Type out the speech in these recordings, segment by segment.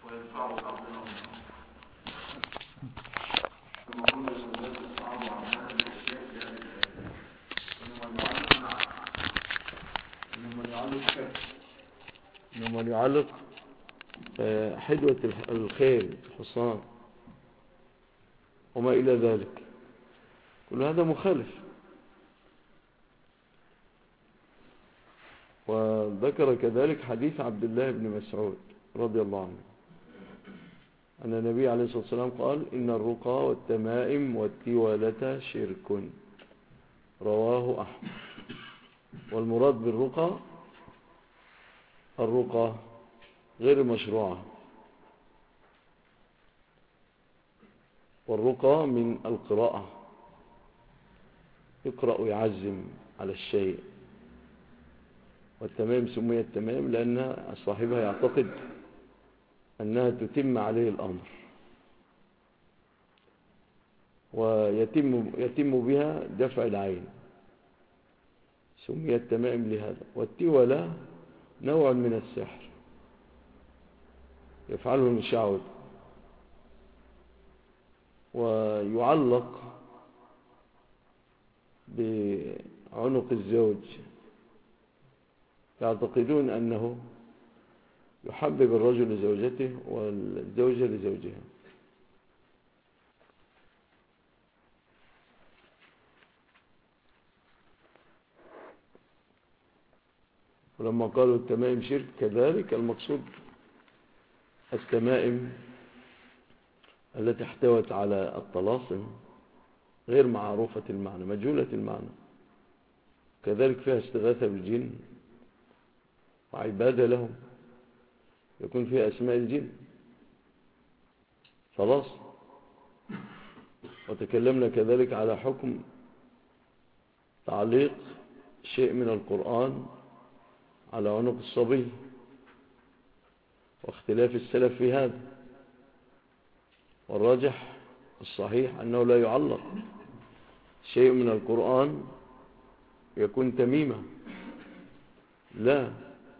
ويدفعوا بعضهم كما قلنا الناس يصعبوا عن هذه الاشياء في هذه الايات انما يعلق حدوة الخيل الحصان وما الى ذلك، كل هذا مخالف. وذكر كذلك حديث عبد الله بن مسعود رضي الله عنه أن النبي عليه الصلاة والسلام قال: إن الرقى والتمائم والتولة شرك، رواه أحمد. والمراد بالرقى الرقى غير مشروعة، والرقى من القراءة، يقرأ يعزم على الشيء. والتمام سميت تمام لأن صاحبها يعتقد أنها تتم عليه الأمر، ويتم بها دفع العين، سميت تمام لهذا. والتولة نوع من السحر يفعله المشعوذ، ويعلق بعنق الزوج، يعتقدون أنه يحبب الرجل لزوجته والزوجة لزوجها. ولما قالوا التمائم شرك كذلك المقصود التمائم التي احتوت على الطلاسم غير معروفة المعنى، مجهولة المعنى، كذلك فيها استغاثة بالجن وعبادة لهم، يكون فيها أسماء الجن. خلاص. وتكلمنا كذلك على حكم تعليق شيء من القرآن على عنق الصبي، واختلاف السلف في هذا. والراجح الصحيح أنه لا يعلق شيء من القرآن يكون تميمة، لا،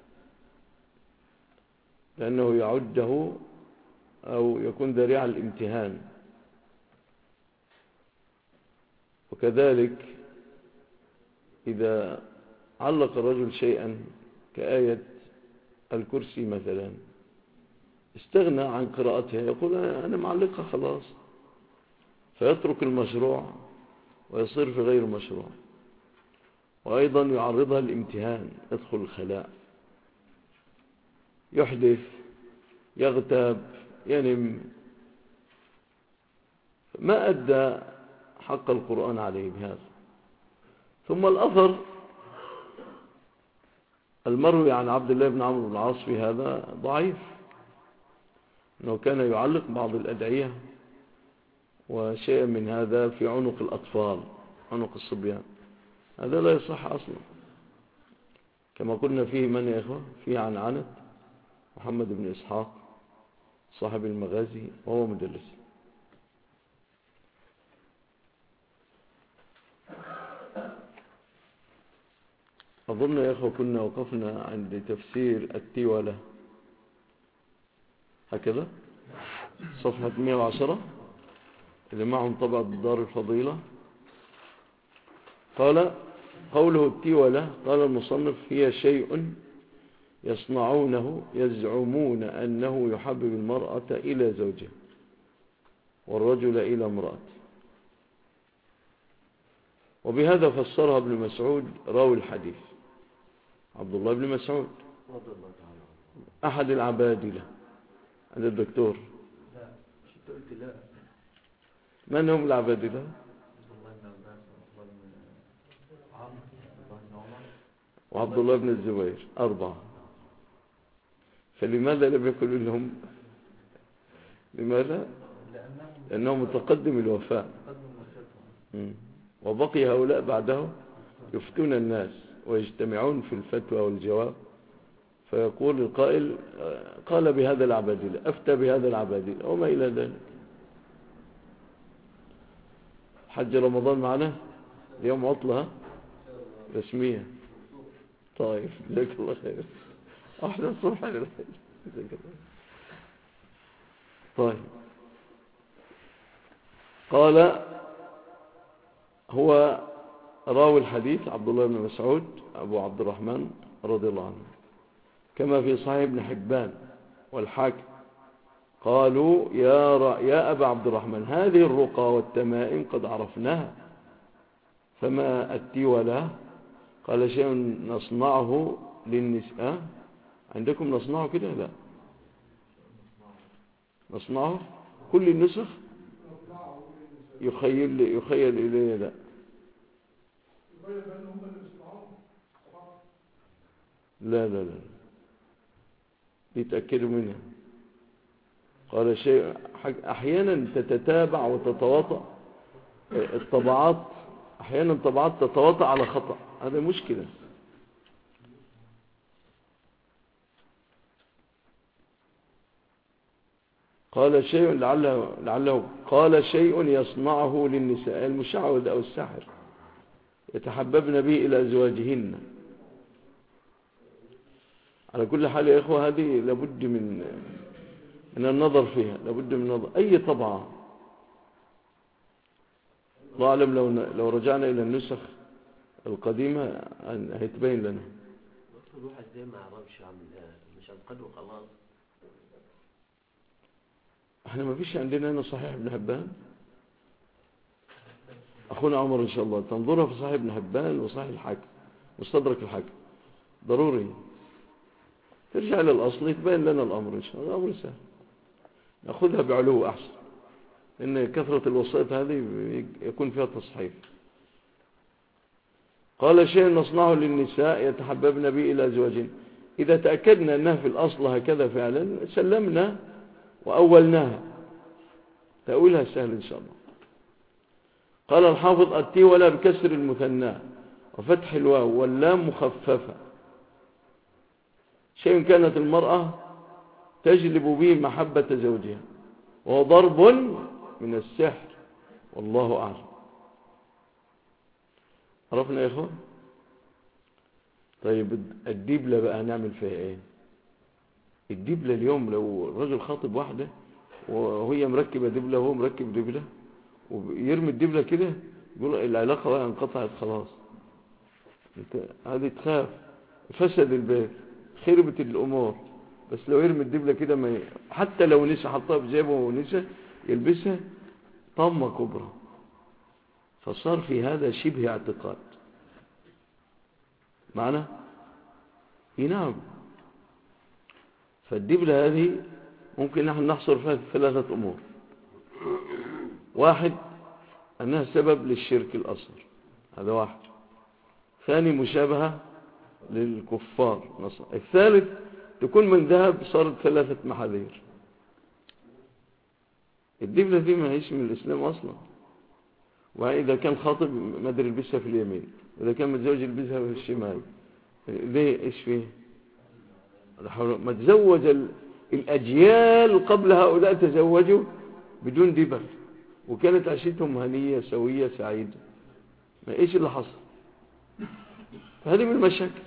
لأنه يعده أو يكون ذريعة الامتهان. وكذلك إذا علق الرجل شيئا كآية الكرسي مثلا، استغنى عن قراءتها، يقول أنا معلقها خلاص، فيترك المشروع ويصير في غير مشروع. وأيضا يعرضها للامتهان، يدخل الخلاء، يحدث، يغتاب، ينم، ما أدى حق القرآن عليه بهذا. ثم الأثر المروي عن عبد الله بن عمرو بن العاص في هذا ضعيف، أنه كان يعلق بعض الأدعية وشيء من هذا في عنق الأطفال، عنق الصبيان، هذا لا يصح أصلا. كما قلنا فيه من يا إخوة؟ فيه عن عنت محمد بن إسحاق صاحب المغازي وهو مدلس. أظن يا إخوة كنا وقفنا عند تفسير التولة هكذا، صفحة 110 اللي معهم طبعا دار الفضيلة. قوله التولة، قال المصنف: هي شيء يصنعونه يزعمون أنه يحبب المرأة إلى زوجها والرجل إلى امرأته. وبهذا فسرها ابن مسعود راوي الحديث، عبد الله بن مسعود أحد العبادلة عند الدكتور. من هم العبادلة؟ وعبد الله بن الزبير، 4. فلماذا لم يكن لهم؟ لماذا؟ لأنه متقدم الوفاء، وبقي هؤلاء بعده يفتون الناس ويجتمعون في الفتوى والجواب، فيقول القائل: قال بهذا العبادلة، أفتى بهذا العبادلة، وما إلى ذلك. حج رمضان معنا اليوم عطلة رسمية. طيب، جزاك الله خير. احنا الصبح للخير. جزاك الله. طيب. قال هو راوي الحديث عبد الله بن مسعود أبو عبد الرحمن رضي الله عنه، كما في صحيح ابن حبان والحاكم قالوا يا أبا عبد الرحمن هذه الرقى والتمائم قد عرفناها، فما التولى؟ قال شيء نصنعه للنساء. عندكم نصنعه كده؟ لا، نصنعه كل النسخ يخيل إليه. لا لا لا لا، يتأكدوا منها. قال شيء أحيانا تتتابع وتتواطأ الطبعات، أحيانا طبعات تتواطأ على خطأ، هذا مشكلة. قال شيء لعله قال شيء يصنعه للنساء المشعوذ أو الساحر يتحببن به إلى أزواجهن. على كل حال يا إخوة هذه لابد من النظر فيها، لابد من النظر. أي طبعة الله أعلم لو رجعنا إلى النسخ القديمة هيتبين لنا. الواحد زي ما عرفش مش هنقدر خلاص. احنا ما فيش عندنا هنا صحيح ابن حبان. أخونا عمر إن شاء الله تنظرها في صحيح ابن حبان وصحيح الحاكم مستدرك الحاكم، ضروري ترجع إلى الأصل يتبين لنا الأمر إن شاء الله. الأمر سهل، نأخذها بعلو أحسن، إن كثرة الوسائط هذه يكون فيها تصحيف. قال شيء نصنعه للنساء يتحببن به إلى أزواجهن. إذا تأكدنا أنها في الأصل هكذا فعلا سلمنا وأولناها، تأويلها سهل إن شاء الله. قال الحافظ التي ولا بكسر المثنى وفتح الواو واللام مخففة. شيء كانت المرأة تجلب به محبة زوجها، وهو ضرب من السحر، والله أعلم. عرفنا يا إخوان؟ طيب الدبلة بقى نعمل فيها إيه؟ الدبلة اليوم لو الرجل خاطب واحدة وهي مركبة دبلة وهو مركب دبلة ويرمي الدبلة كده يقول العلاقة بقى انقطعت خلاص، هذه تخاف فسد البيت خربت الأمور. بس لو يرمي الدبلة كده حتى لو نسى حطها في جيبه ونسى يلبسها طامة كبرى، فصار في هذا شبه اعتقاد معنا. نعم. فالدبلة هذه ممكن نحن نحصر فيها ثلاثة أمور. واحد أنها سبب للشرك الأصغر، هذا واحد. ثاني مشابهة للكفار نصر. الثالث تكون من ذهب صارت 3 محاذير. الدبلة دي ما هيش من الإسلام أصلا. وإذا كان خاطب ما ادري يلبسها في اليمين، وإذا كان متزوج يلبسها في الشمال. ليه؟ إيش فيه؟ ما تزوج الأجيال قبل هؤلاء تزوجوا بدون دبل، وكانت عيشتهم هنية سوية سعيدة. ما إيش اللي حصل؟ فهذه من المشاكل.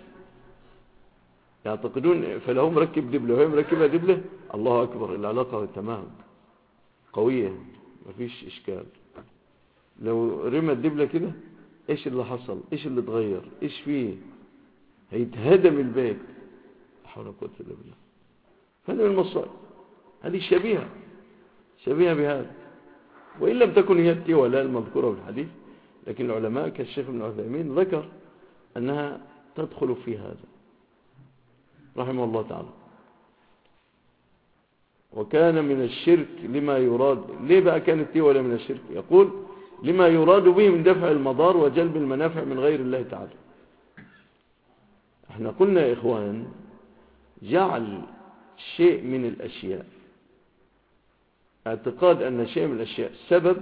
يعتقدون فلو مركب دبلة وهي مركبة دبلة الله أكبر العلاقة تمام قوية ما فيش إشكال. لو رمى الدبلة كده إيش اللي حصل؟ إيش اللي اتغير؟ إيش فيه؟ هيتهدم البيت. حول ولا قوة إلا بالله. هذا من المصائب. هذه شبيهة بهذا، وإن لم تكن هي التولى المذكورة في الحديث، لكن العلماء كالشيخ ابن عثيمين ذكر أنها تدخل في هذا رحمه الله تعالى. وكان من الشرك لما يراد. ليه بقى كانت التولى من الشرك؟ يقول لما يراد به من دفع المضار وجلب المنافع من غير الله تعالى. احنا قلنا يا إخوان جعل شيء من الأشياء، اعتقاد أن شيء من الأشياء سبب،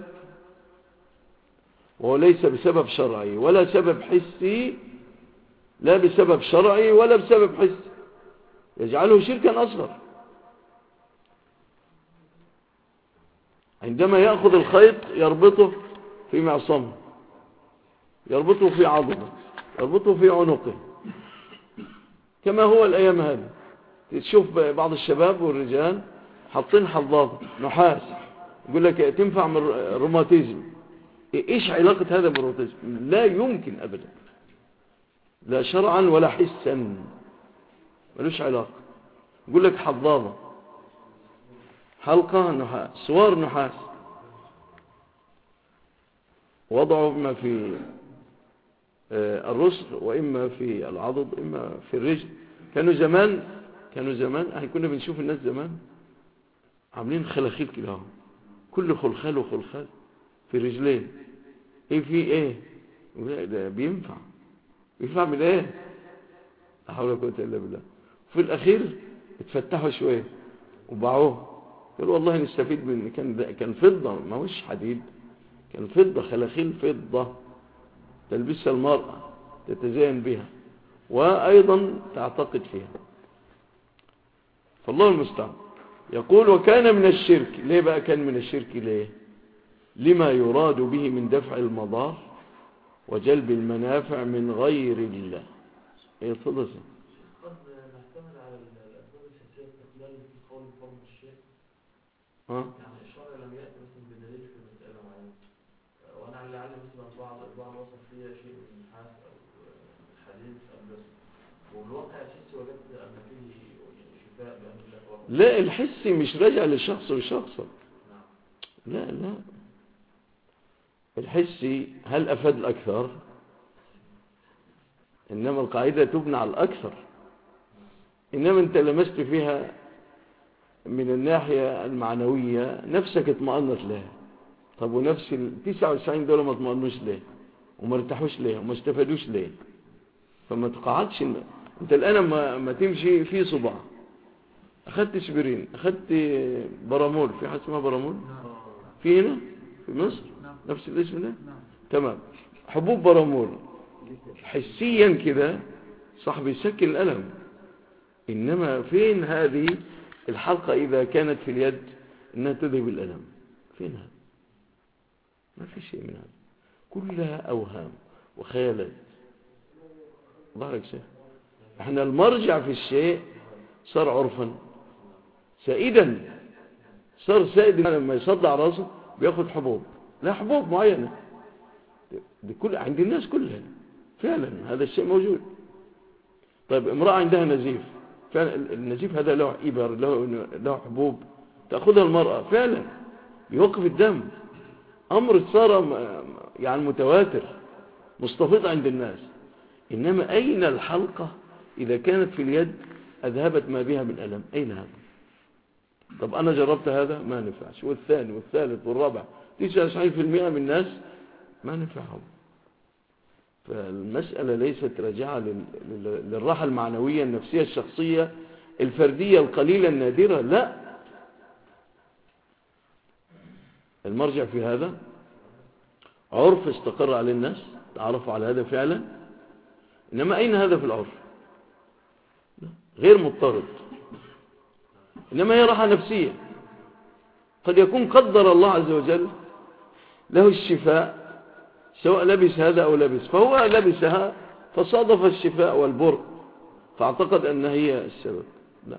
وهو ليس بسبب شرعي ولا سبب حسي، لا بسبب شرعي ولا بسبب حسي، يجعله شركا أصغر. عندما يأخذ الخيط يربطه في معصمه، يربطه في عضله، يربطه في عنقه، كما هو الأيام هذه. تشوف بعض الشباب والرجال حاطين حظاظة نحاس، يقول لك تنفع من الروماتيزم. ايش علاقة هذا بالروماتيزم؟ لا يمكن ابدا، لا شرعا ولا حسا، ملوش علاقة. يقول لك حظاظة، حلقة نحاس، سوار نحاس، وضعوا إما في الرسل وإما في العضد إما في الرجل. كانوا زمان احنا كنا بنشوف الناس زمان عاملين خلاخيل كده، كل خلخال وخلخال في رجلين. ايه في ايه؟ ده بينفع من ايه؟ لا حول ولا قوه الا بالله. في الاخير اتفتحوا شويه وباعوه، قالوا والله نستفيد من كان فضه، ما هوش حديد، كان فضه، خلاخيل فضه تلبسها المرأة تتزين بها وأيضا تعتقد فيها. فالله المستعان. يقول وكان من الشرك. ليه بقى كان من الشرك؟ ليه؟ لما يراد به من دفع المضار وجلب المنافع من غير الله. ايه تفضل. قد نعتمد على الأسباب الحسية استقلال في قول فرض الشيء. يعني الشرع لم يأتي مثلا بدليل في مسألة معينة، وأنا على العلم مثلا بعض وصف فيها شيء من النحاس أو الحديد أو الجسم، والواقع الحسي وجدت أن فيه شفاء بأمر الله. لا، الحسي مش راجع للشخص وشخصه. لا الحسي هل أفاد الأكثر؟ إنما القاعدة تبنى على الأكثر. إنما أنت لمست فيها من الناحية المعنوية نفسك اطمأنت لها. طب ونفس 99 دولة ما اطمأنوش ليه وما ارتاحوش ليه وما استفادوش ليه؟ فما تقعدش. انت الآن ما تمشي في صباع، أخذت اسبرين، أخذت برامول، في حاجة اسمها برامول في هنا في مصر نفس الاسم ده، تمام، حبوب برامول حسيا كده صح بيسكن الألم. إنما فين هذه الحلقة إذا كانت في اليد إنها تذهب الألم؟ فين هذا؟ ما في شيء من هذا، كلها أوهام وخيالات. ظهرك شيء. احنا المرجع في الشيء صار عرفا سائدا، صار سائد لما يصدع راسه بياخد حبوب، لا حبوب معينة دي كل عند الناس كلها فعلا هذا الشيء موجود. طيب امرأة عندها نزيف، فعلا النزيف هذا له إبر، له حبوب تأخذها المرأة فعلا يوقف الدم. أمر صار يعني متواتر مستفيض عند الناس. إنما أين الحلقة إذا كانت في اليد أذهبت ما بها من ألم؟ أين هذا؟ طب أنا جربت هذا ما نفعش، والثاني والثالث والرابع، 99% من الناس ما نفعهم. فالمسألة ليست راجعة للراحة المعنوية النفسية الشخصية الفردية القليلة النادرة، لا. المرجع في هذا عرف استقر على الناس، تعرفوا على هذا فعلا. إنما أين هذا في العرف؟ غير مضطرد. إنما هي راحة نفسية، قد يكون قدر الله عز وجل له الشفاء سواء لبس هذا أو لبس، فهو لبسها فصادف الشفاء والبر فاعتقد أن هي السبب. لا.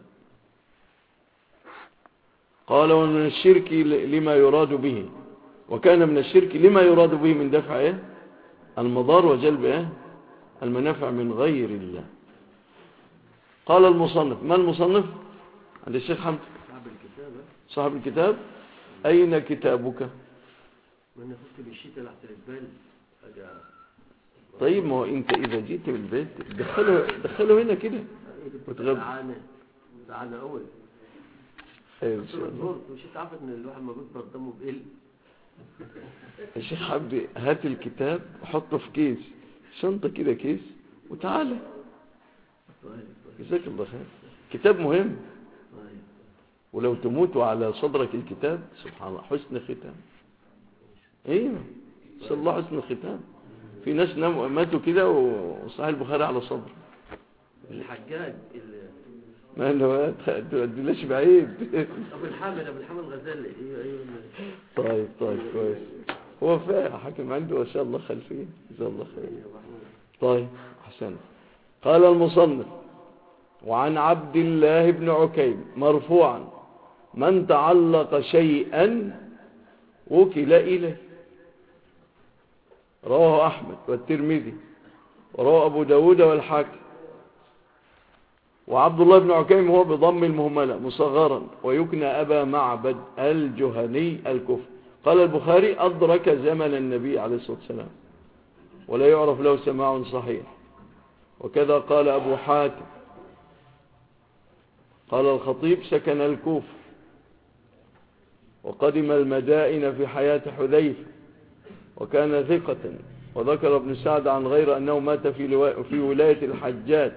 قال ومن الشرك لما يراد به، وكان من الشرك لما يراد به من دفع المضار وجلب المنافع من غير الله. قال المصنف. ما المصنف؟ عند الشيخ حمد صاحب الكتاب. أين كتابك؟ ما انا كنت مشيت تحت الجبال. طيب ما هو انت اذا جيت من البيت دخله هنا كده وتغب. تعالى اول ان شاء الله. مش تعرف ان الواحد ما بيكبر دمه بقل. يا شيخ حمدي هات الكتاب وحطه في كيس، شنطه كده كيس وتعالى. جزاك الله خير. كتاب مهم، ولو تموت على صدرك الكتاب سبحان الله حسن ختام. ايوه صلى الله حسن الختام. في ناس ماتوا كده وصحيح البخاري على صدر. الحجاج ما انه تدلش بعيد. ابو الحامد الغزالي. ايوه طيب كويس. هو فاهم حكم عنده ما شاء الله خلفيه جزاه الله خير. طيب احسن. قال المصنف وعن عبد الله بن عكيم مرفوعا من تعلق شيئا وكل إليه. رواه أحمد والترمذي ورواه أبو داود والحاكم. وعبد الله بن عكيم هو بضم المهملة مصغرا ويكنى أبا معبد الجهني الكفر. قال البخاري أدرك زمن النبي عليه الصلاة والسلام ولا يعرف له سماع صحيح. وكذا قال أبو حاتم. قال الخطيب سكن الكوفة وقدم المدائن في حياة حذيفة وكان ثقة. وذكر ابن سعد عن غير أنه مات في ولاية الحجاج.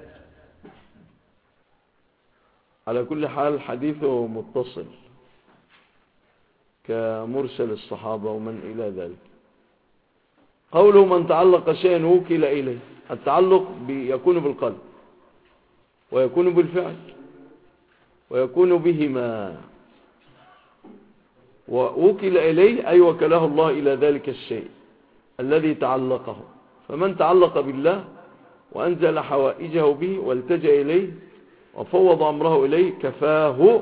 على كل حال حديثه متصل كمرسل الصحابة ومن إلى ذلك. قوله من تعلق شيئا وكل إليه. التعلق يكون بالقلب ويكون بالفعل ويكون بهما. ووكل إليه أي وكله الله إلى ذلك الشيء الذي تعلقه. فمن تعلق بالله وأنزل حوائجه به والتجأ إليه وفوض أمره إليه كفاه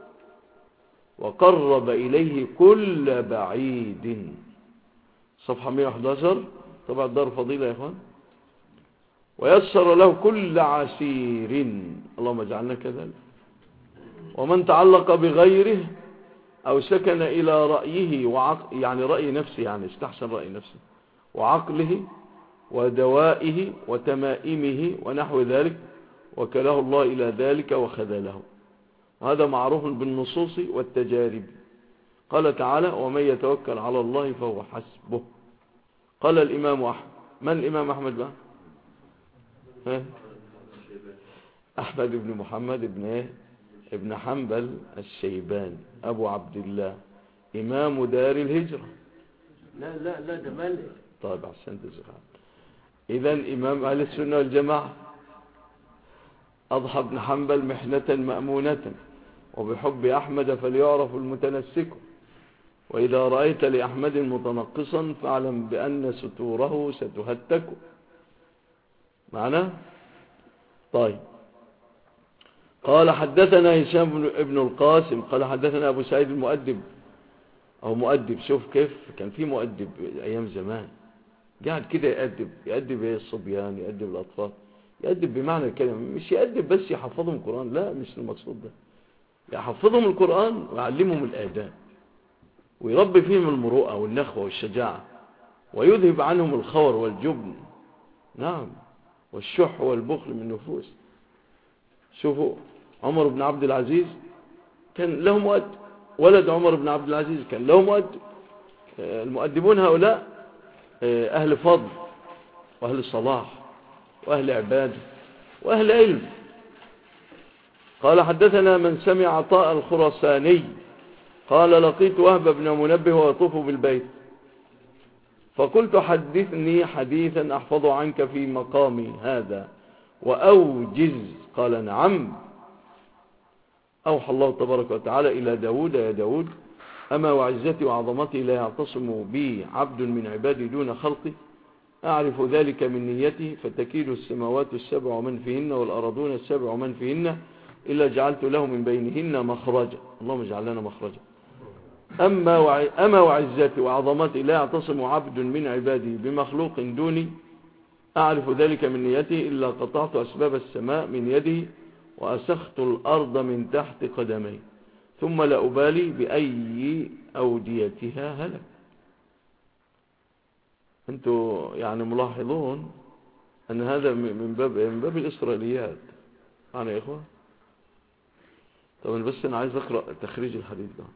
وقرب إليه كل بعيد. صفحة 111 طبعا دار فضيلة يا إخوان. ويسر له كل عسير. اللهم اجعلنا كذلك. ومن تعلق بغيره أو سكن إلى رأيه يعني رأي نفسه، يعني استحسن رأي نفسه وعقله ودوائه وتمائمه ونحو ذلك وكله الله إلى ذلك وخذله. وهذا معروف بالنصوص والتجارب. قال تعالى ومن يتوكل على الله فهو حسبه. قال الإمام أحمد. من الإمام أحمد بقى؟ أحمد بن محمد ابن حنبل الشيباني أبو عبد الله إمام دار الهجرة. لا لا لا ده مالك. طيب أحسنت زغال. إذن إمام أهل السنة والجماعة. أضحى ابن حنبل محنة مأمونة وبحب أحمد فليعرف المتنسك. وإذا رأيت لأحمد متنقصا فاعلم بأن ستوره ستهتك. معنى طيب. قال حدثنا هشام بن القاسم قال حدثنا أبو سعيد المؤدب أو مؤدب. شوف كيف كان في مؤدب أيام زمان قاعد كده يأدب الصبيان، يأدب الأطفال، يأدب بمعنى الكلمة، مش يأدب بس يحفظهم القرآن، لا مش المقصود ده. يحفظهم القرآن ويعلمهم الآداب ويربي فيهم المروءة والنخوة والشجاعة ويذهب عنهم الخور والجبن، نعم، والشح والبخل من النفوس. شوفوا عمر بن عبد العزيز كان له مؤدب، ولد عمر بن عبد العزيز كان له مؤدب. المؤدبون هؤلاء أهل فضل وأهل صلاح وأهل عبادة وأهل علم. قال حدثنا من سمع عطاء الخرساني قال لقيت وهب بن منبه ويطوف بالبيت فقلت حدثني حديثا أحفظ عنك في مقامي هذا وأوجز. قال نعم. أوحى الله تبارك وتعالى إلى داود يا داود أما وعزتي وعظمتي لا يعتصم بي عبد من عبادي دون خلقي أعرف ذلك من نيتي فتكيد السماوات السبع ومن فيهن والأرضون السبع ومن فيهن إلا جعلت له من بينهن مخرجا. اللهم اجعل لنا مخرجا. أما وعزتي وعظمتي لا يعتصم عبد من عبادي بمخلوق دوني أعرف ذلك من نيتي إلا قطعت أسباب السماء من يدي وأسخت الأرض من تحت قدمي ثم لا أبالي بأي أوديتها هلك. أنتوا يعني ملاحظون أن هذا من باب الإسرائيليات معنا يا إخوة. طبعا بس أنا عايز أقرأ تخريج الحديث ده.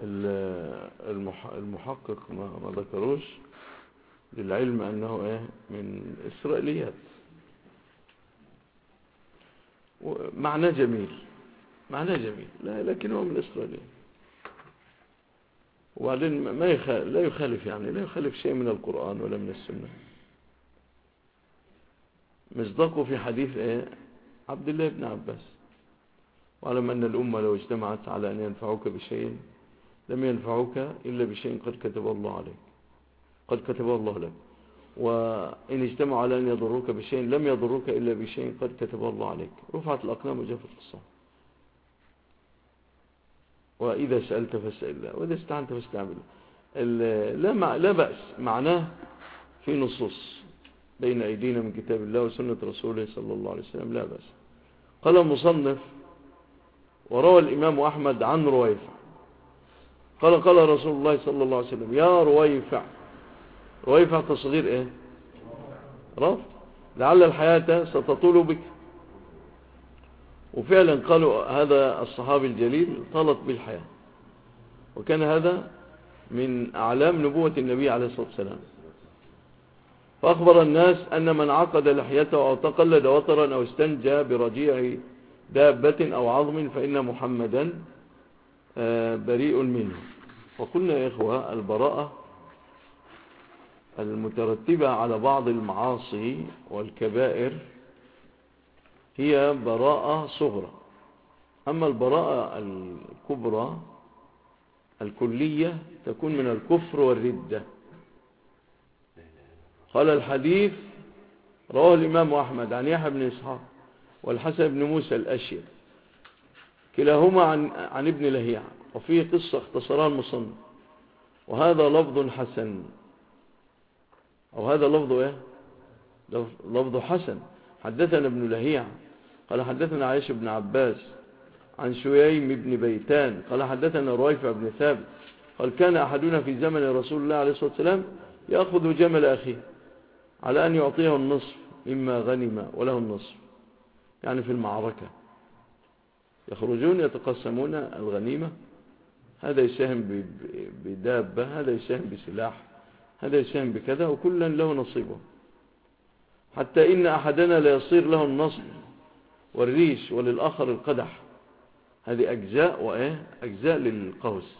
المحقق ما ذكروش للعلم أنه من إسرائيليات. معناه جميل، لا لكنه من إسرائيليات. وبعدين لا يخالف لا يخالف شيء من القرآن ولا من السنة. مصداقه في حديث عبد الله بن عباس: واعلم أن الأمة لو اجتمعت على أن ينفعوك بشيء لم ينفعوك إلا بشيء قد كتبه الله لك، وإن اجتمعوا على أن يضروك بشيء لم يضروك إلا بشيء قد كتبه الله عليك. رفعت الأقلام وجفت الصحف. وإذا سألت فاسأل الله وإذا استعنت فاستعن بالله. لا بأس، معناه في نصوص بين أيدينا من كتاب الله وسنة رسوله صلى الله عليه وسلم، لا بأس. قال المصنف: وروى الإمام أحمد عن رويفع قال رسول الله صلى الله عليه وسلم: يا رويفع تصغير رفع، لعل الحياة ستطول بك. وفعلا قالوا هذا الصحابي الجليل طالت بالحياة، وكان هذا من أعلام نبوة النبي عليه الصلاة والسلام. فأخبر الناس أن من عقد لحيته أو تقلد وطرا أو استنجى برجيع دابة أو عظم فإن محمدا بريء منه. وقلنا يا إخوة: البراءة المترتبة على بعض المعاصي والكبائر هي براءة صغرى، أما البراءة الكبرى الكلية تكون من الكفر والردة. قال: الحديث رواه الإمام أحمد عن يحيى بن إسحاق والحسن بن موسى الأشير كلاهما عن ابن لهيعة، وفيه قصة اختصرها المصنف، وهذا لفظ حسن، أو هذا لفظ حسن. حدثنا ابن لهيعة قال حدثنا عائشة بن عباس عن شييم بن بيتان قال حدثنا رويفع بن ثابت قال: كان أحدنا في زمن رسول الله عليه الصلاة والسلام يأخذ جمل أخيه على أن يعطيه النصف مما غنم وله النصف، يعني في المعركة يخرجون يتقسمون الغنيمة، هذا يساهم بدابة، هذا يساهم بسلاح، هذا يساهم بكذا، وكلا له نصيبه، حتى إن أحدنا لا يصير له النصب والريش وللآخر القدح. هذه أجزاء أجزاء للقوس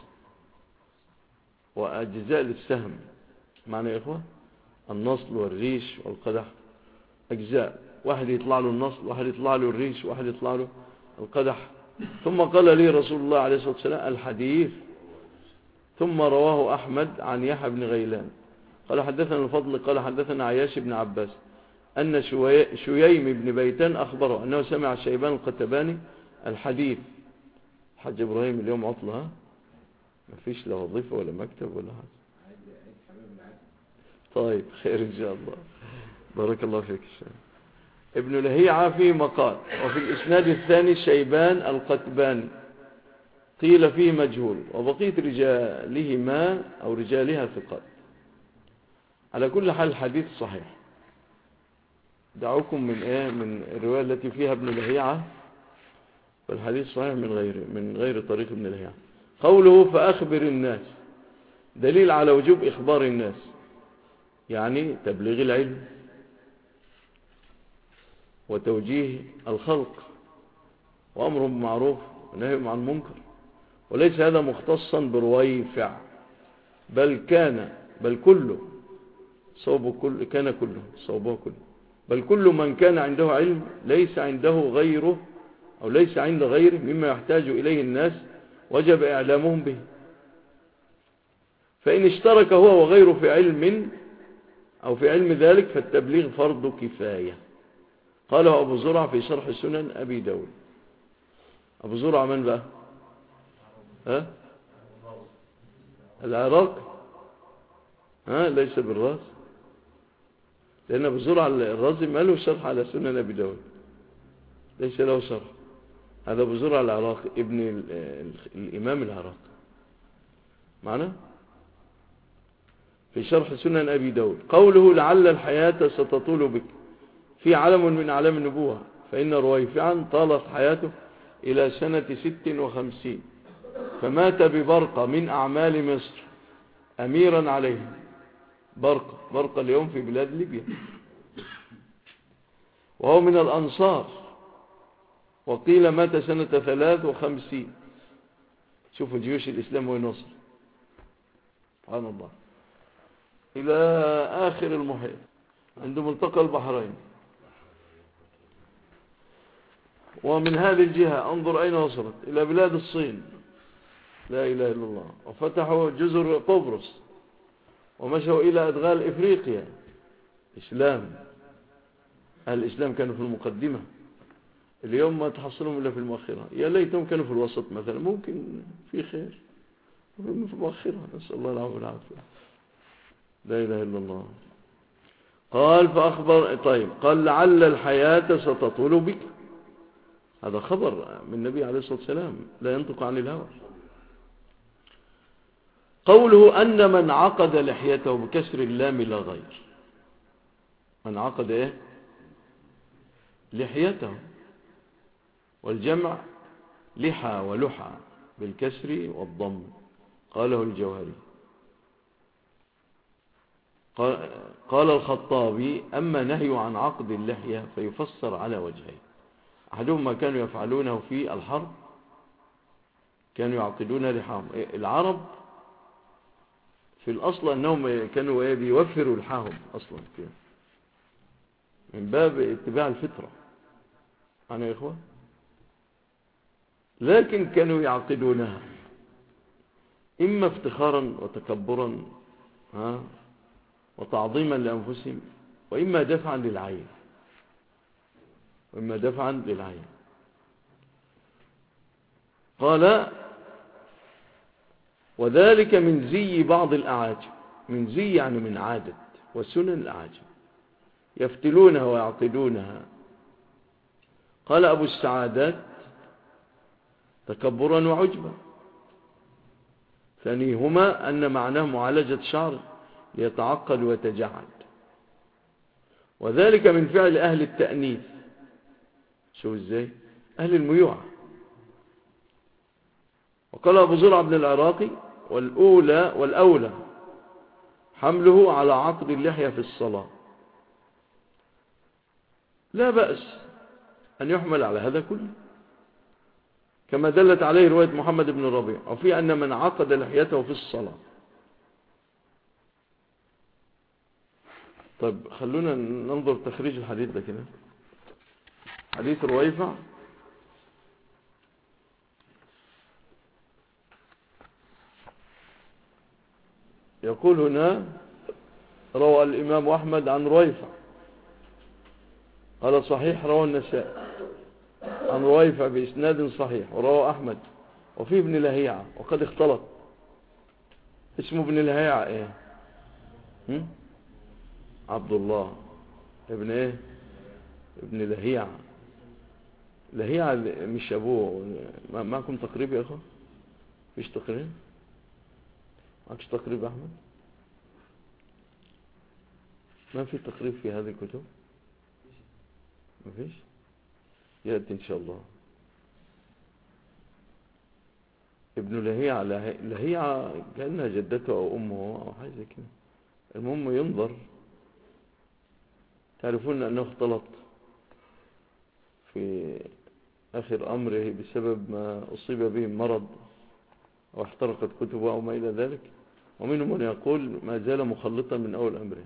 وأجزاء للسهم. معنى يا إخوة النصل والريش والقدح أجزاء، واحد يطلع له النصل، واحد يطلع له الريش، واحد يطلع له القدح. ثم قال لي رسول الله عليه الصلاة والسلام الحديث. ثم رواه أحمد عن يحيى بن غيلان قال حدثنا الفضل قال حدثنا عياش بن عباس أن شييم بن بيتان أخبره أنه سمع شيبان القتباني الحديث. حاج إبراهيم اليوم عطلة، ما فيش لا وظيفة ولا مكتب ولا حاجة. طيب خير إن شاء الله، بارك الله فيك الشيخ. ابن لهيعة فيه مقال. وفي الإسناد الثاني شيبان القتباني قيل فيه مجهول، وبقية رجالهما أو رجالها ثقات. على كل حال الحديث صحيح. دعوكم من الرواية التي فيها ابن لهيعة، فالحديث صحيح من غير طريق ابن لهيعة. قوله فأخبر الناس دليل على وجوب إخبار الناس، يعني تبليغ العلم وتوجيه الخلق وأمر بالمعروف ونهي عن المنكر. وليس هذا مختصا برويفع، بل كله صوبه كله، بل كل من كان عنده علم ليس عنده غيره أو ليس عند غيره مما يحتاج إليه الناس وجب إعلامهم به. فإن اشترك هو وغيره في علم أو في علم ذلك فالتبليغ فرض كفاية. قاله أبو زرع في شرح سنن أبي داود. أبو زرع من بقى؟ العراق؟ ليس بالراس، لأن أبو زرع الرازي ما له شرح على سنن أبي داود، ليس له شرح. هذا أبو زرع العراقي ابن الإمام العراقي معنا في شرح سنن أبي داود. قوله لعل الحياة ستطول بك في علم من أعلام النبوة، فإن رويفعا طالت حياته إلى سنة 56 فمات ببرقة من أعمال مصر أميرا عليها. برقة اليوم في بلاد ليبيا، وهو من الأنصار، وقيل مات سنة 53. شوفوا جيوش الإسلام وينصر، سبحان الله، إلى آخر المحيط عند ملتقى البحرين. ومن هذه الجهة انظر أين وصلت، إلى بلاد الصين، لا إله إلا الله، وفتحوا جزر قبرص، ومشوا إلى أدغال إفريقيا. إسلام، أهل الإسلام كانوا في المقدمة، اليوم ما تحصلهم إلا في المؤخرة. يا ليتهم كانوا في الوسط مثلا، ممكن في خير، في المؤخرة، نسأل الله العافية والعافية. لا إله إلا الله. قال فأخبر، طيب، قال لعل الحياة ستطول بك. هذا خبر من النبي عليه الصلاة والسلام، لا ينطق عن الهوى. قوله أن من عقد لحيته بكسر اللام لا غير. من عقد إيه؟ لحيته، والجمع لحى ولحى بالكسر والضم. قاله الجوهري. قال الخطابي أما نهي عن عقد اللحية فيفسر على وجهين. أحدهما كانوا يفعلونه في الحرب، كانوا يعقدون لحاهم. العرب في الأصل أنهم كانوا بيوفروا لحاهم أصلا كده، من باب اتباع الفطرة أنا يا إخوة، لكن كانوا يعقدونها إما افتخارا وتكبرا وتعظيما لأنفسهم، وإما دفعا للعين، قال وذلك من زي بعض الأعاجم. من زي يعني من عادة وسنن الأعاجم، يفتلونها ويعقدونها. قال أبو السعادات تكبرا وعجبا. ثانيهما أن معناه معالجة شعر ليتعقد ويتجعد، وذلك من فعل أهل التأنيث. شو ازاي؟ أهل الميوعة. وقال أبو زرع بن العراقي والأولى حمله على عقد اللحية في الصلاة. لا بأس أن يحمل على هذا كله، كما دلت عليه رواية محمد بن الربيع، وفي أن من عقد لحيته في الصلاة. طيب خلونا ننظر تخريج الحديث ده كده. حديث رويفع يقول هنا روى الإمام أحمد عن رويفع، قال صحيح، روى النسائي عن رويفع بإسناد صحيح، وروى أحمد، وفيه ابن لهيعة وقد اختلط. اسمه ابن لهيعة ايه؟ عبد الله ابن ايه؟ ابن لهيعة. لهيعة مش ابوه. معكم تقريب يا اخوة؟ فيش تقريب؟ معكش تقريب احمد؟ ما في تقريب في هذه الكتب؟ ما فيش؟ يأتي ان شاء الله. ابن لهيعة. لهيعة كأنها جدته او امه او حاجة زي كده. المهم ينظر. تعرفون انه اختلط في اخر امره بسبب ما اصيب به مرض او احترقت كتبه او ما الى ذلك، ومنهم من يقول ما زال مخلطا من اول امره.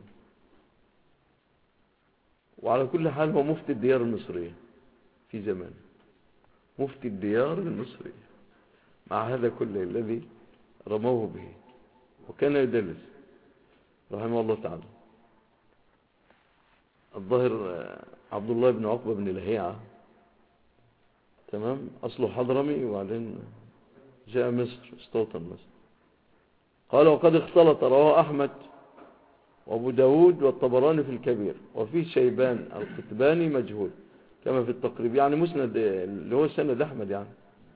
وعلى كل حال هو مفتي الديار المصرية في زمان، مفتي الديار المصرية، مع هذا كله الذي رموه به، وكان يدلس رحمه الله تعالى. الظاهر عبد الله بن عقبة بن لهيعة، تمام، أصله حضرمي وبعدين جاء مصر، استوطن مصر. قال وقد اختلط، رواه أحمد وابو داود والطبراني في الكبير، وفيه شيبان القتباني مجهول كما في التقريب. يعني مسند اللي هو سند أحمد، يعني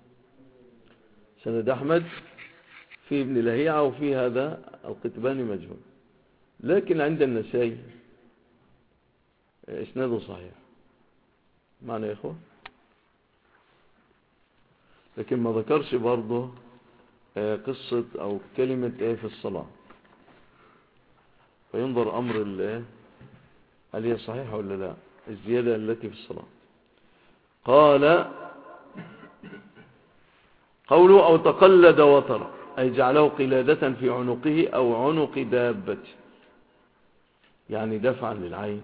سند أحمد في ابن لهيعة وفي هذا القتباني مجهول، لكن عند النسائي اسناده صحيح. معنى يا إخوة، لكن ما ذكرش برضه قصة أو كلمة في الصلاة، فينظر أمر هل هي صحيحة ولا لا، الزيادة التي في الصلاة. قال قوله أو تقلد وتر، أي جعله قلادة في عنقه أو عنق دابته، يعني دفعا للعين،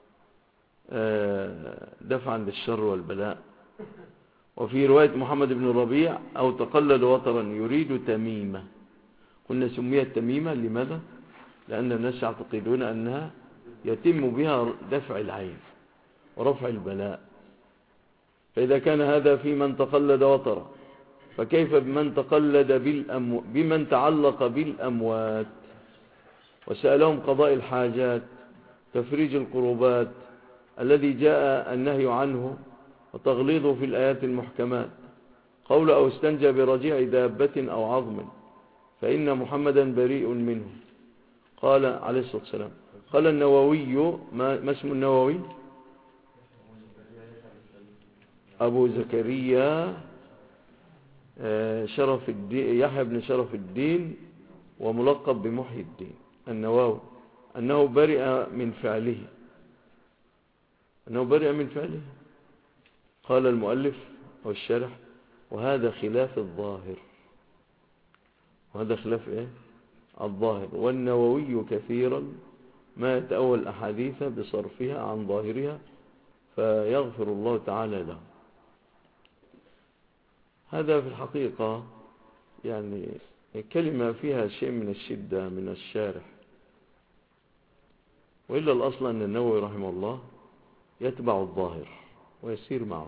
دفعا للشر والبلاء. وفي رواية محمد بن الربيع أو تقلد وترا يريد تميمة. قلنا سميت تميمة لماذا؟ لأن الناس يعتقدون أنها يتم بها دفع العين ورفع البلاء. فإذا كان هذا في من تقلد وترا، فكيف بمن تقلد بمن تعلق بالأموات وسألهم قضاء الحاجات تفريج القربات الذي جاء النهي عنه وتغليظه في الآيات المحكمات. قول أو استنجى برجيع دابة أو عظم فإن محمدا بريء منه. قال عليه الصلاة والسلام. قال النووي، ما اسم النووي؟ أبو زكريا شرف الدين، يحيى بن شرف الدين، وملقب بمحيي الدين النووي، أنه برئ من فعله، أنه برئ من فعله. قال المؤلف أو الشارح وهذا خلاف الظاهر، وهذا خلاف إيه؟ الظاهر. والنووي كثيرا ما يتأول الأحاديث بصرفها عن ظاهرها فيغفر الله تعالى له. هذا في الحقيقة يعني كلمة فيها شيء من الشدة من الشارح، وإلا الأصل أن النووي رحمه الله يتبع الظاهر ويسير معه.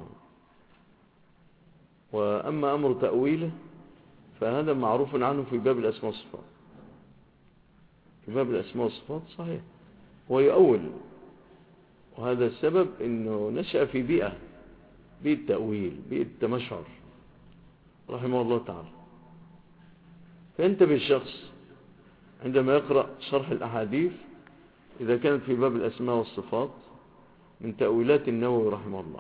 وأما أمر تأويله فهذا معروف عنه في باب الأسماء والصفات. في باب الأسماء والصفات صحيح هو يؤول، وهذا السبب أنه نشأ في بيئة التأويل، بيئة التمشعر رحمه الله تعالى. فينتبه الشخص عندما يقرأ شرح الأحاديث إذا كانت في باب الأسماء والصفات من تأويلات النووي رحمه الله.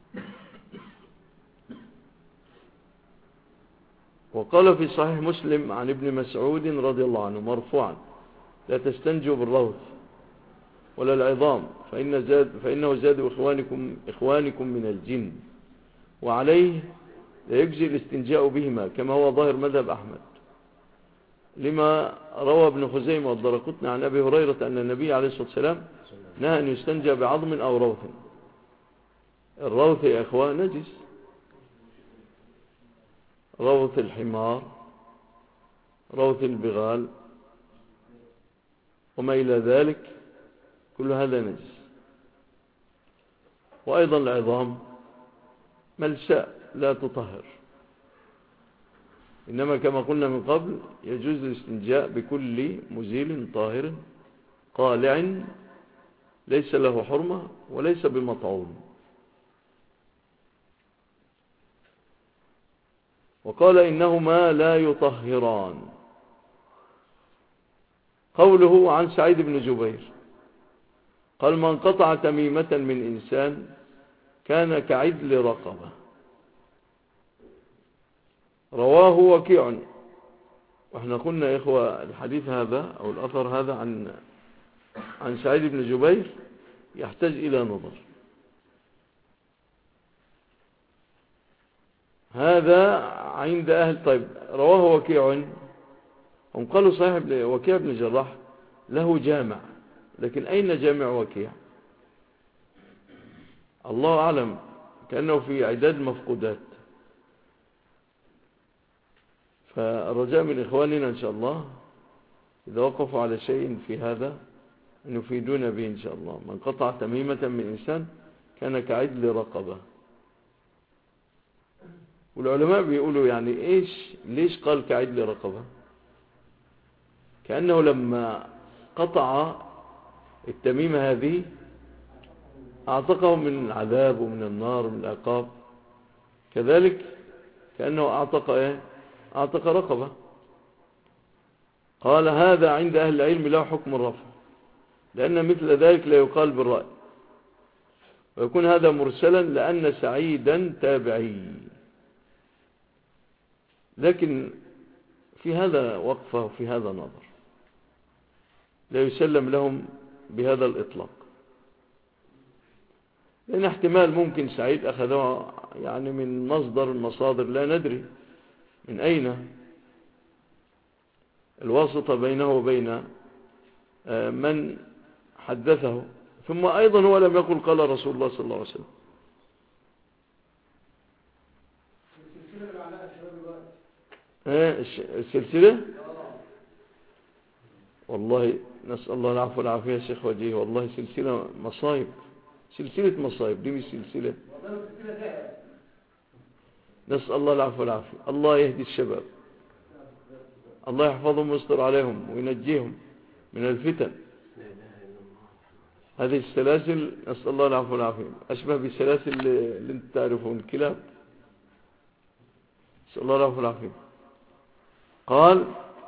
وقال في صحيح مسلم عن ابن مسعود رضي الله عنه مرفوعا لا تستنجوا بالروث ولا العظام فإنه زاد إخوانكم من الجن، وعليه لا يجزي الاستنجاء بهما كما هو ظاهر مذهب أحمد، لما روى ابن خزيمة والدرقطني عن أبي هريرة أن النبي عليه الصلاة والسلام نهى أن يستنجى بعظم أو روث. الروث يا إخوان نجس، روث الحمار، روث البغال وما إلى ذلك كل هذا نجس. وأيضا العظام ملساء لا تطهر، إنما كما قلنا من قبل يجوز الاستنجاء بكل مزيل طاهر قالع ليس له حرمة وليس بمطعوم. وقال إنهما لا يطهران. قوله عن سعيد بن جبير قال من قطع تميمة من إنسان كان كعدل رقبة. رواه وكيع. واحنا قلنا يا إخوة الحديث هذا أو الأثر هذا عن سعيد بن جبير يحتاج إلى نظر. هذا عند أهل طيب رواه وكيع، هم قالوا صاحب وكيع بن جراح له جامع، لكن أين جامع وكيع؟ الله أعلم، كأنه في عداد مفقودات. فالرجاء من إخواننا إن شاء الله إذا وقفوا على شيء في هذا أن يفيدون به إن شاء الله. من قطع تميمة من إنسان كان كعدل رقبة. والعلماء بيقولوا يعني ليش قال كعدل رقبة؟ كأنه لما قطع التميمة هذه أعتقهم من العذاب ومن النار ومن العقاب، كذلك كأنه أعتق رقبة. قال هذا عند أهل العلم له حكم الرفع، لأن مثل ذلك لا يقال بالرأي، ويكون هذا مرسلا لأن سعيدا تابعي. لكن في هذا وقفة وفي هذا نظر، لا يسلم لهم بهذا الإطلاق، لأن احتمال ممكن سعيد أخذه يعني من مصدر المصادر لا ندري من أين الواسطة بينه وبين من حدثه. ثم أيضا هو لم يقل قال رسول الله صلى الله عليه وسلم. السلسلة والله نسأل الله العفو والعافية يا شيخ وجيه، والله سلسلة مصايب، سلسلة مصايب دي مش سلسلة. نسأل الله العفو والعافية. الله يهدي الشباب، الله يحفظهم ويستر عليهم وينجيهم من الفتن. هذه السلاسل نسأل الله العفو والعافية أشبه بسلاسل اللي انت تعرفون الكلاب. نسأل الله العفو والعافية. قال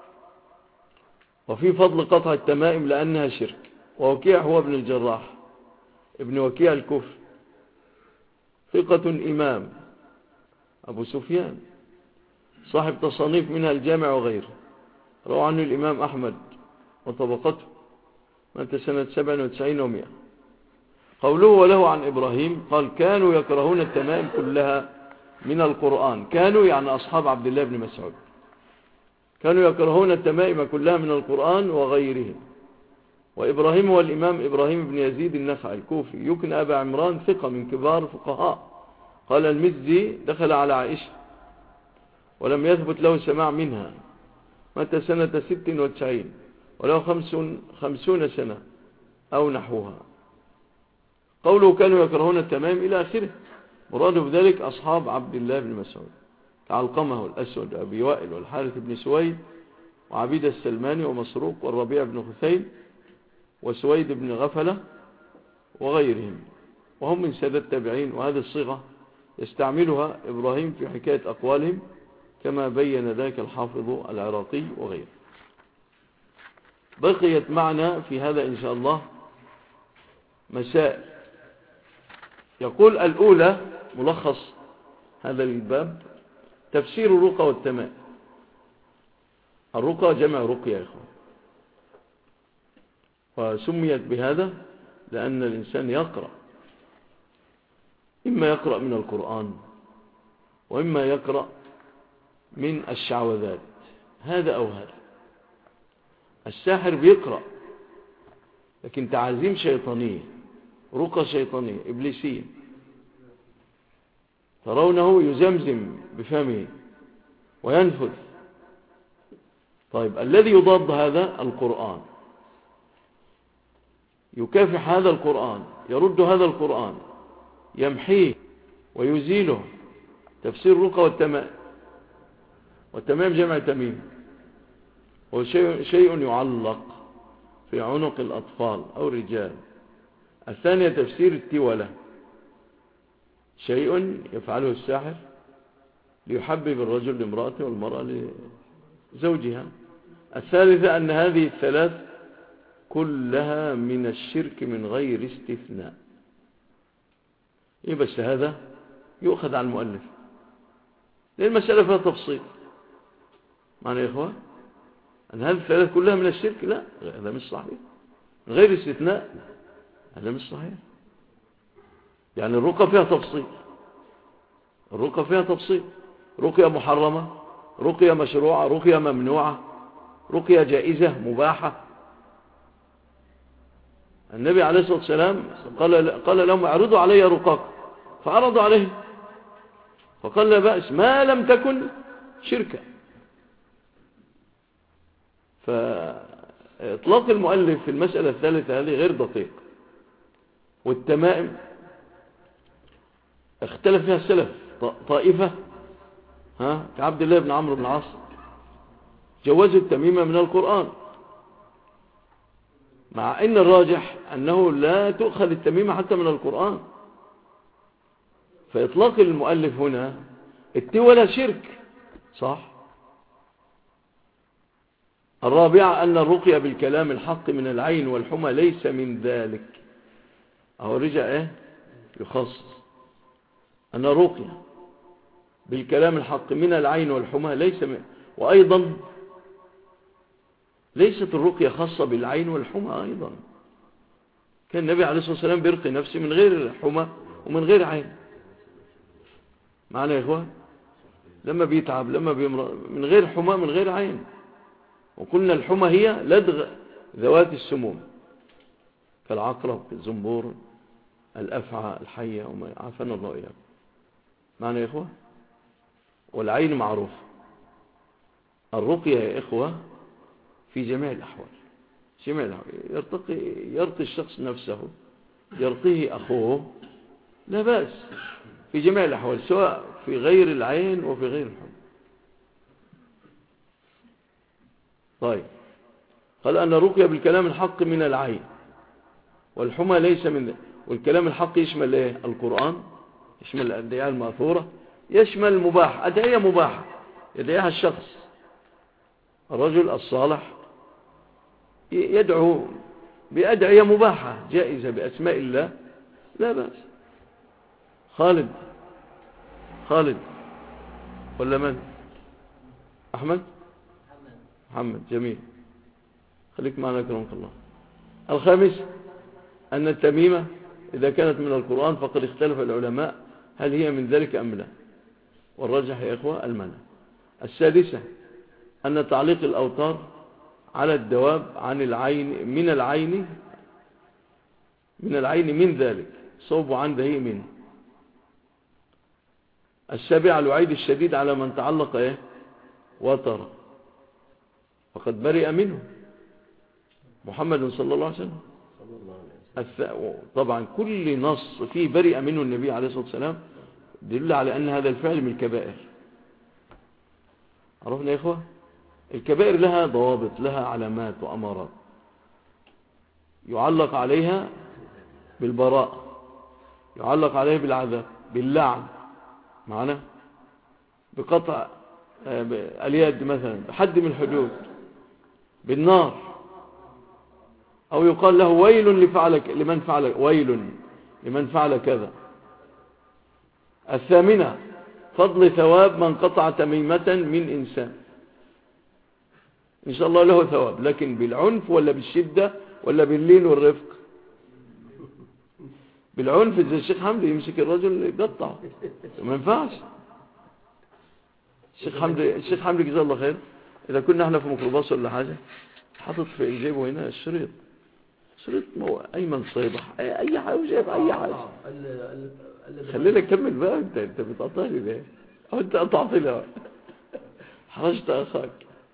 وفي فضل قطع التمائم لأنها شرك. ووكيع هو ابن الجراح ابن وكيع الكوفي، ثقة إمام، أبو سفيان، صاحب تصانيف منها الجامع وغيره، روى عنه الإمام أحمد وطبقته، مات سنة 97 و100. قوله وله عن إبراهيم قال كانوا يكرهون التمائم كلها من القرآن. كانوا يعني أصحاب عبد الله بن مسعود، كانوا يكرهون التمائم كلها من القرآن وغيره. وإبراهيم هو الإمام إبراهيم بن يزيد النخعي الكوفي، يكنى أبا عمران، ثقة من كبار الفقهاء. قال المزي دخل على عائشة ولم يثبت له سماع منها، مات سنة 96 وله 50 سنة أو نحوها. قوله كانوا يكرهون التمائم إلى آخره، مراده بذلك أصحاب عبد الله بن مسعود كعلقمة والأسود وأبي وائل والحارث بن سويد وعبيد السلماني ومسروق والربيع بن خثيل وسويد بن غفلة وغيرهم، وهم من سادة التابعين. وهذه الصيغة يستعملها إبراهيم في حكاية أقوالهم كما بين ذلك الحافظ العراقي وغيره. بقيت معنا في هذا إن شاء الله مسائل. يقول الأولى ملخص هذا الباب تفسير الرقى والتمائم. الرقى جمع رقية يا إخوان، وسميت بهذا لأن الإنسان يقرأ، إما يقرأ من القرآن وإما يقرأ من الشعوذات، هذا أو هذا. الساحر بيقرأ لكن تعازيم شيطانية، رقى شيطانية إبليسية، ترونه يزمزم بفمه وينفذ. طيب الذي يضاد هذا القرآن، يكافح هذا القرآن، يرد هذا القرآن، يمحيه ويزيله. تفسير الرقى والتمائم. والتمائم جمع تميم، هو شيء يعلق في عنق الأطفال أو الرجال. الثانية تفسير التولة، شيء يفعله الساحر ليحبب الرجل لامرأته والمرأة لزوجها. الثالثة أن هذه الثلاث كلها من الشرك من غير استثناء. إيه بس هذا يؤخذ عن المؤلف، لأن المسألة فيها تفصيل. معنى يا إخوة أن هذه الثلاث كلها من الشرك؟ لا، هذا مش صحيح. من غير استثناء هذا مش صحيح. يعني الرقى فيها تفصيل، الرقى فيها تفصيل، رقية محرمة، رقية مشروعة، رقية ممنوعة، رقية جائزة مباحة. النبي عليه الصلاة والسلام قال لهم اعرضوا علي رقاكم، فعرضوا عليه فقال لا بأس ما لم تكن شركة. فإطلاق المؤلف في المسألة الثالثة هذه غير دقيق. والتمائم اختلف فيها السلف، طائفة كعبد الله بن عمرو بن العاص جوزوا التميمة من القرآن، مع ان الراجح انه لا تؤخذ التميمة حتى من القرآن. فإطلاق المؤلف هنا التولى شرك، صح. الرابعة أن الرقية بالكلام الحق من العين والحمى ليس من ذلك. أهو رجع يخصص أن الرقية بالكلام الحق من العين والحمى ليس من. وأيضا ليست الرقية خاصة بالعين والحمى أيضا. كان النبي عليه الصلاة والسلام بيرقي نفسه من غير حمى ومن غير عين. معنا يا إخوان؟ لما بيتعب لما بيمرض من غير حمى من غير عين. وقلنا الحمى هي لدغ ذوات السموم كالعقرب الزنبور الأفعى الحية وما عافانا الله إياكم. معنا يا إخوة؟ والعين معروف. الرقية يا إخوة في جميع الأحوال، جميع الأحوال. يرقي الشخص نفسه، يرقيه أخوه، لا بأس في جميع الأحوال، سواء في غير العين وفي غير الحمى. طيب، قال أن الرقية بالكلام الحق من العين، والحمى ليس من ذلك. والكلام الحق يشمل ايه؟ القرآن، يشمل الأدعية المأثورة، يشمل المباح، أدعية مباحة يدعيها الشخص. الرجل الصالح يدعو بأدعية مباحة جائزة بأسماء الله، لا بأس. خالد ولا من؟ أحمد؟ محمد، جميل، خليك معنا كرمك الله. الخامس أن التميمة إذا كانت من القرآن فقد اختلف العلماء هل هي من ذلك أم لا، والرجح يا إخوة المنع. السادسة أن تعليق الأوتار على الدواب عن العين من العين من ذلك صوب عن ذهي منه. السابعة الوعيد الشديد على من تعلق ايه؟ وتر، فقد برئ منه محمد صلى الله عليه وسلم. طبعا كل نص فيه برئ منه النبي عليه الصلاة والسلام دل على أن هذا الفعل من الكبائر. عرفنا يا إخوة؟ الكبائر لها ضوابط، لها علامات وأمارات يعلق عليها بالبراء، يعلق عليها بالعذاب، باللعن، معنا بقطع اليد مثلا، بحد من الحدود، بالنار، أو يقال له ويل لمن فعل كذا. الثامنة فضل ثواب من قطع تميمة من إنسان، إن شاء الله له ثواب، لكن بالعنف ولا بالشدة ولا باللين والرفق؟ بالعنف زي الشيخ حمدي يمسك الرجل يقطعه، ما ينفعش. الشيخ حمدي جزاه الله خير، إذا كنا احنا في ميكروباص ولا حاجة حاطط في جيبه هنا الشريط أيمن صيبح أي حاجة، وجايب أي حاجة. خلينا نكمل بقى، أنت بتقطع لي ليه؟ أو أنت قطعت لي حرجت أخاك.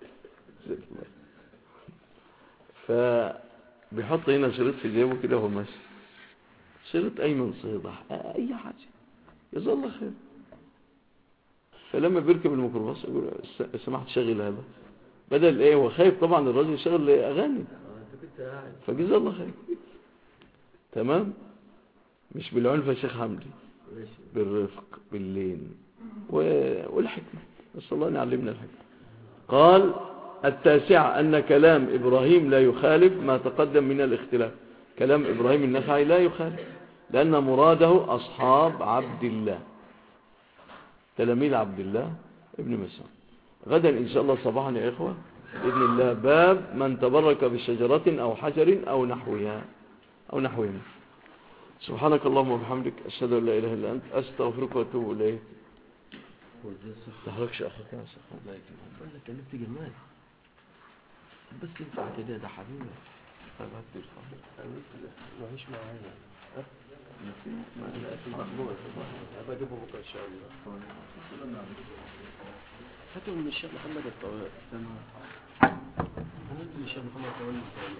فبيحط هنا شريط في جيبه كده وهو ماشي، شريط أيمن صيبح أي حاجة، جزاه الله خير. فلما بيركب الميكروباص يقول سمحت شغل هذا، بدل ايه، هو خايف طبعا الراجل يشغل اغاني، فجزاه الله خير. تمام، مش بالعنف يا شيخ حمدي، بالرفق باللين والحكمة، نسأل الله أن يعلمنا الحكمة. قال التاسعة أن كلام إبراهيم لا يخالف ما تقدم من الاختلاف. كلام إبراهيم النخعي لا يخالف، لأن مراده أصحاب عبد الله، تلاميذ عبد الله ابن مسعود. غدا إن شاء الله صباحا يا إخوة بإذن الله باب من تبرك بشجرة أو حجر أو نحوهما. سبحانك اللهم وبحمدك، أشهد أن لا إله إلا أنت، أستغفرك وأتوب إليك. تحركش أخاك يا شيخ، الله يكرمك، بقول لك ألفت جمال بس ينفع كده، ده حبيبي معيش معايا بجيبه بكره ان شاء الله. هاتوا من الشيخ محمد الطويل، هنزل الشيخ محمد الطويل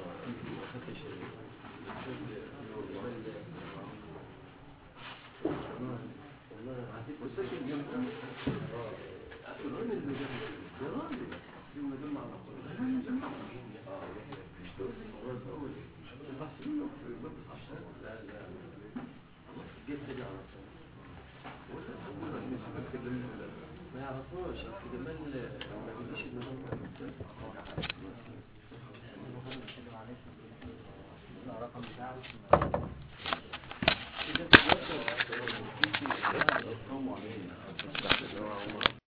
ما يعرفوش جمال، ما بيجيش الرقم بتاعه